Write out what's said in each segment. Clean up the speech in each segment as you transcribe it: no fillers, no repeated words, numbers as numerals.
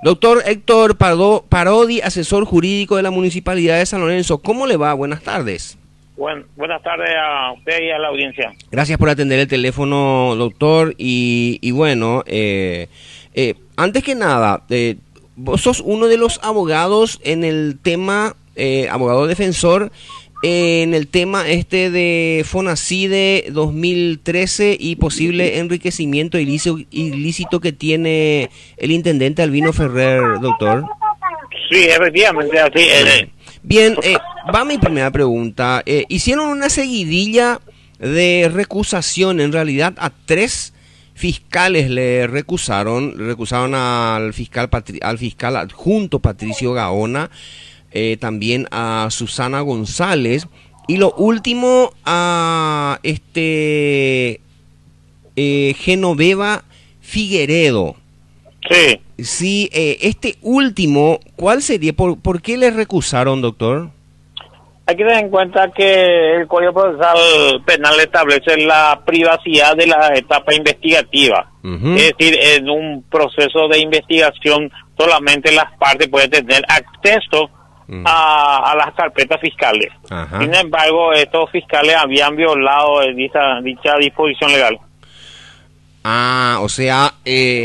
Doctor Héctor Parodi, asesor jurídico de la Municipalidad de San Lorenzo. ¿Cómo le va? Buenas tardes. Buenas tardes a usted y a la audiencia. Gracias por atender el teléfono, doctor. Y bueno, antes que nada, vos sos uno de los abogados en el tema, abogado defensor, en el tema de Fonacide 2013 y posible enriquecimiento ilícito que tiene el intendente Albino Ferrer, doctor. Sí, efectivamente, así es. Bien, va mi primera pregunta. Hicieron una seguidilla de recusación, en realidad a 3 fiscales le recusaron al fiscal adjunto Patricio Gaona, también a Susana González, y lo último a Genoveva Figueredo. Sí. Sí, este último, ¿cuál sería? ¿Por qué le recusaron, doctor? Hay que tener en cuenta que el Código Procesal Penal establece la privacidad de la etapa investigativa. Es decir, en un proceso de investigación solamente las partes pueden tener acceso a las carpetas fiscales. Ajá. Sin embargo, estos fiscales habían violado dicha disposición legal. Ah, o sea,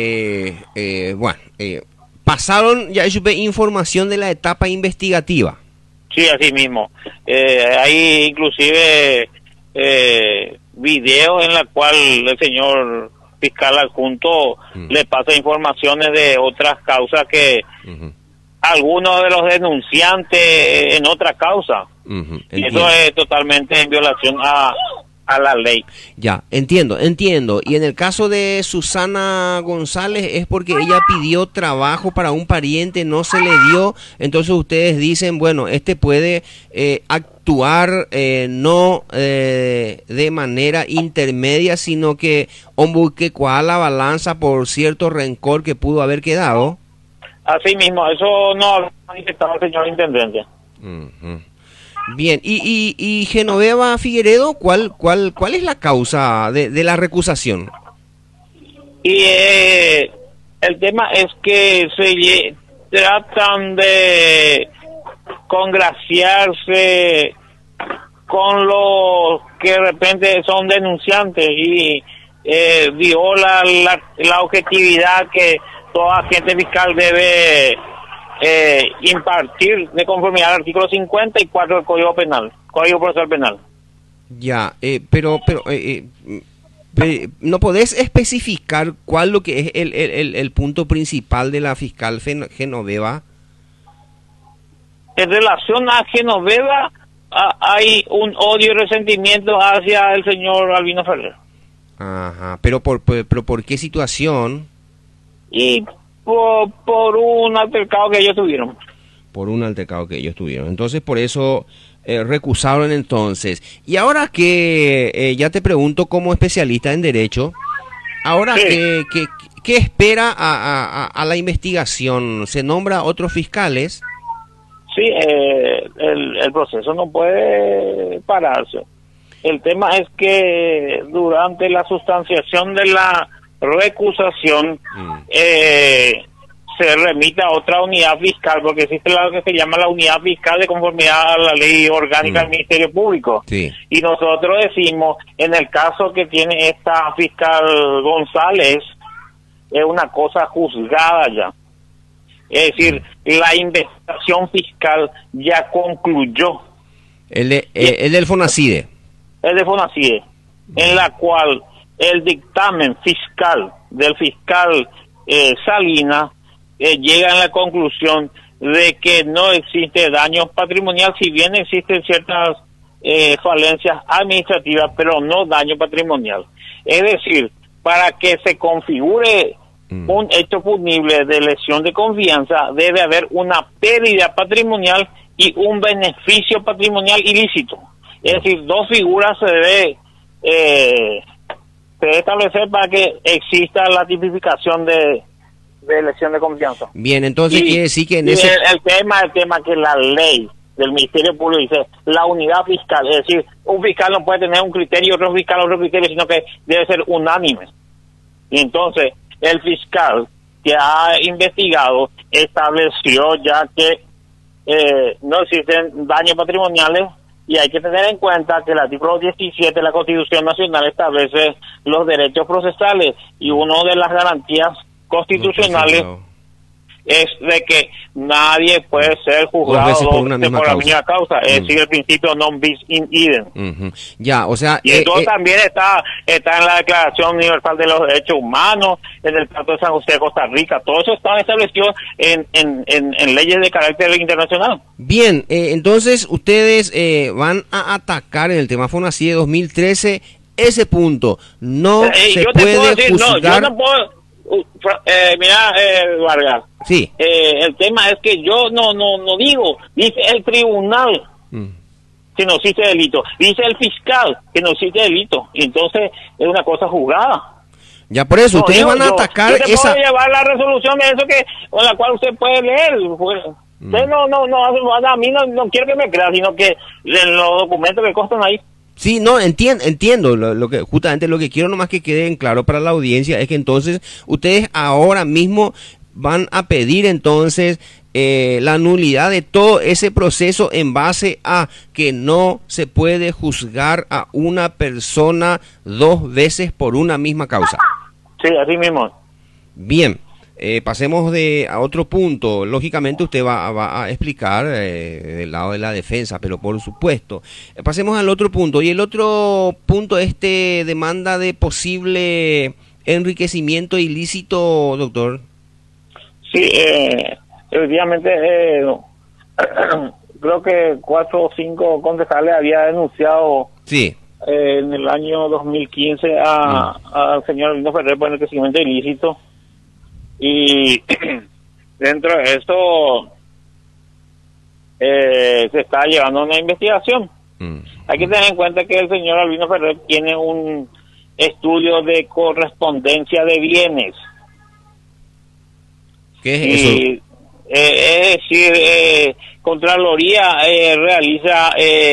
pasaron, ya supe, información de la etapa investigativa. Sí, así mismo. Hay inclusive videos en la cual el señor fiscal adjunto le pasa informaciones de otras causas que algunos de los denunciantes en otra causa. Y eso es totalmente en violación a la ley. Ya, entiendo. Y en el caso de Susana González es porque ella pidió trabajo para un pariente, no se le dio, entonces ustedes dicen, bueno, puede actuar no de manera intermedia, sino que que cual la balanza por cierto rencor que pudo haber quedado. Así mismo, eso no ha manifestado el señor intendente. Bien, y Genoveva Figueredo, ¿cuál es la causa de la recusación? Y el tema es que se tratan de congraciarse con los que de repente son denunciantes y viola la objetividad que toda agente fiscal debe impartir de conformidad al artículo 54 del Código Procesal Penal. Ya, pero ¿no podés especificar cuál lo que es el punto principal de la fiscal Genoveva? En relación a Genoveva, hay un odio y resentimiento hacia el señor Albino Ferrer. Ajá, pero ¿por qué situación? Y por un altercado que ellos tuvieron. Por un altercado que ellos tuvieron. Entonces, por eso recusaron entonces. Y ahora que ya te pregunto como especialista en Derecho, ahora sí. ¿Qué espera a la investigación? ¿Se nombra otros fiscales? Sí, el proceso no puede pararse. El tema es que durante la sustanciación de la recusación se remita a otra unidad fiscal, porque existe lo que se llama la unidad fiscal de conformidad a la ley orgánica del Ministerio Público. Sí. Y nosotros decimos, en el caso que tiene esta fiscal González, es una cosa juzgada ya. Es decir, la investigación fiscal ya concluyó. El del Fonacide. El de Fonacide, en la cual el dictamen fiscal del fiscal Salinas llega a la conclusión de que no existe daño patrimonial, si bien existen ciertas falencias administrativas, pero no daño patrimonial. Es decir, para que se configure un hecho punible de lesión de confianza, debe haber una pérdida patrimonial y un beneficio patrimonial ilícito. Es decir, dos figuras se debe establecer para que exista la tipificación de lesión de confianza. Bien, entonces quiere decir que en el tema que la ley del Ministerio Público dice la unidad fiscal, es decir, un fiscal no puede tener un criterio, otro fiscal, sino que debe ser unánime. Y entonces el fiscal que ha investigado estableció ya que no existen daños patrimoniales, y hay que tener en cuenta que el artículo 17 de la Constitución Nacional establece los derechos procesales, y una de las garantías constitucionales es de que nadie puede ser juzgado por la misma causa, es decir, el principio non bis in idem. Ya, o sea, y esto también está en la Declaración Universal de los Derechos Humanos, en el Tratado de San José de Costa Rica. Todo eso está establecido en leyes de carácter internacional. Bien, entonces ustedes van a atacar en el tema FONACIDE 2013 ese punto. No se puede juzgar. No, yo no puedo. Mira, Vargas, sí. El tema es que yo no digo, dice el tribunal que no existe delito, dice el fiscal que no existe delito, y entonces es una cosa juzgada. Ya por eso, ustedes van a atacar yo te puedo llevar la resolución de eso con la cual usted puede leer. Usted a mí no quiero que me crea, sino que en los documentos que constan ahí. Sí, no, entiendo lo que justamente lo que quiero nomás que quede en claro para la audiencia es que entonces ustedes ahora mismo van a pedir entonces la nulidad de todo ese proceso en base a que no se puede juzgar a una persona 2 veces por una misma causa. Sí, así mismo. Bien. Pasemos a otro punto. Lógicamente usted va a explicar del lado de la defensa, pero por supuesto. Pasemos al otro punto. Y el otro punto demanda de posible enriquecimiento ilícito, doctor. Sí, efectivamente, creo que 4 o 5 concejales había denunciado sí. En el año 2015 al señor Albino Ferrer por enriquecimiento ilícito. Y dentro de esto se está llevando una investigación. Hay que tener en cuenta que el señor Albino Ferrer tiene un estudio de correspondencia de bienes. ¿Qué es eso? Es decir, Contraloría realiza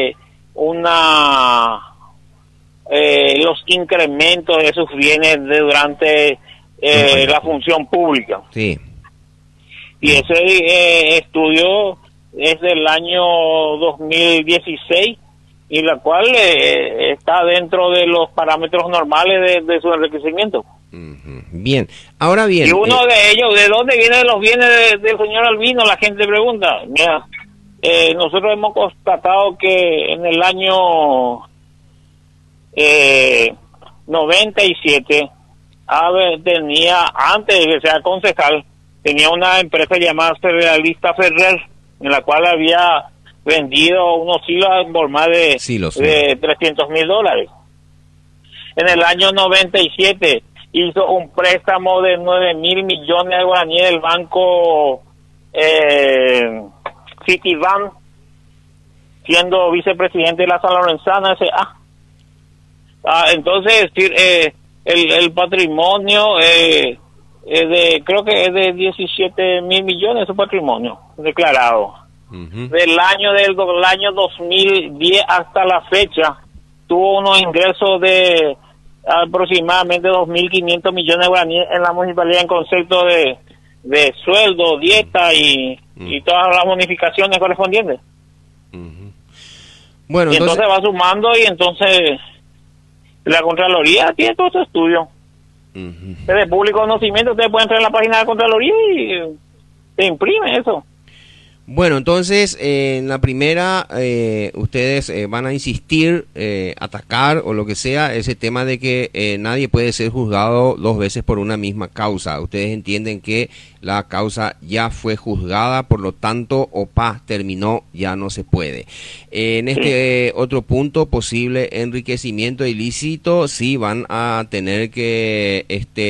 los incrementos de sus bienes durante la función pública. Sí. Y ese estudio es del año 2016, y la cual está dentro de los parámetros normales de su enriquecimiento. Bien, ahora bien. Y uno de ellos, ¿de dónde vienen los bienes del señor Albino? La gente pregunta. Mira, nosotros hemos constatado que en el año 97 tenía, antes de que sea concejal, tenía una empresa llamada Cerealista Ferrer, en la cual había vendido unos silos por más de $300,000. En el año 97 hizo un préstamo de 9,000 millones de guaraníes del banco Citibank, siendo vicepresidente de la San Lorenzana S.A. Entonces, el patrimonio creo que es de 17,000 millones su patrimonio declarado. Del año 2010 hasta la fecha tuvo unos ingresos de aproximadamente 2.500 millones de guaraníes en la municipalidad en concepto de sueldo, dieta y todas las bonificaciones correspondientes. Bueno, y entonces va sumando, y entonces la Contraloría tiene todo este estudio. Es de público conocimiento, ustedes pueden entrar en la página de la Contraloría y se imprime eso. Bueno, entonces, en la primera, ustedes van a insistir, atacar o lo que sea, ese tema de que nadie puede ser juzgado 2 veces por una misma causa. Ustedes entienden que la causa ya fue juzgada, por lo tanto, terminó, ya no se puede. En este otro punto, posible enriquecimiento ilícito, sí van a tener que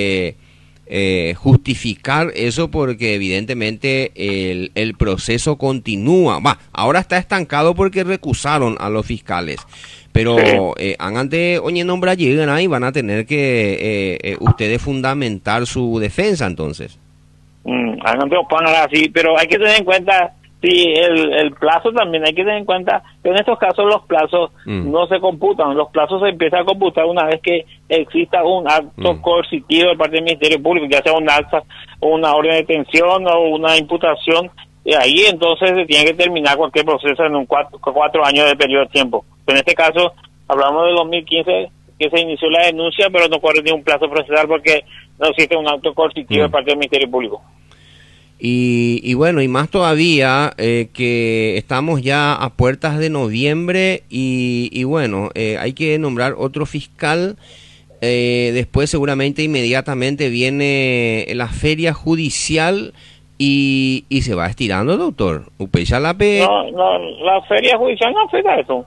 justificar eso, porque evidentemente el proceso continúa. Ahora está estancado porque recusaron a los fiscales, pero antes oye nombra llegan ahí, van a tener que ustedes fundamentar su defensa entonces. Antes así, pero hay que tener en cuenta Sí, el plazo también hay que tener en cuenta que en estos casos los plazos no se computan, los plazos se empiezan a computar una vez que exista un acto coercitivo de parte del Ministerio Público, ya sea un acta o una orden de detención o una imputación, y ahí entonces se tiene que terminar cualquier proceso en un 4 años de periodo de tiempo. En este caso, hablamos de 2015 que se inició la denuncia, pero no corre ningún plazo procesal porque no existe un acto coercitivo de parte del Ministerio Público. Y bueno, y más todavía que estamos ya a puertas de noviembre y bueno, hay que nombrar otro fiscal. Después seguramente inmediatamente viene la feria judicial y se va estirando, doctor. No, la feria judicial no afecta a eso.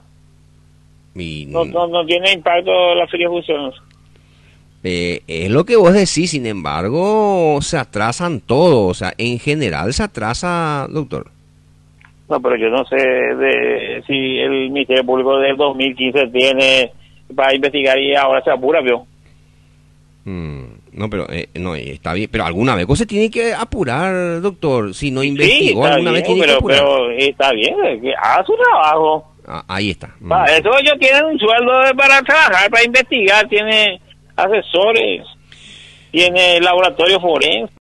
No tiene impacto la feria judicial. Es lo que vos decís, sin embargo, se atrasan todo, o sea, en general se atrasa, doctor. No, pero yo no sé si el Ministerio Público del 2015 tiene para investigar y ahora se apura, ¿vio? No, pero no, está bien, pero alguna vez se tiene que apurar, doctor, si no investigó, sí, alguna bien, vez tiene que apurar. Pero está bien, que haga su trabajo. Ahí está. Para eso ellos tienen un sueldo para trabajar, para investigar, tiene asesores, tiene laboratorio forense.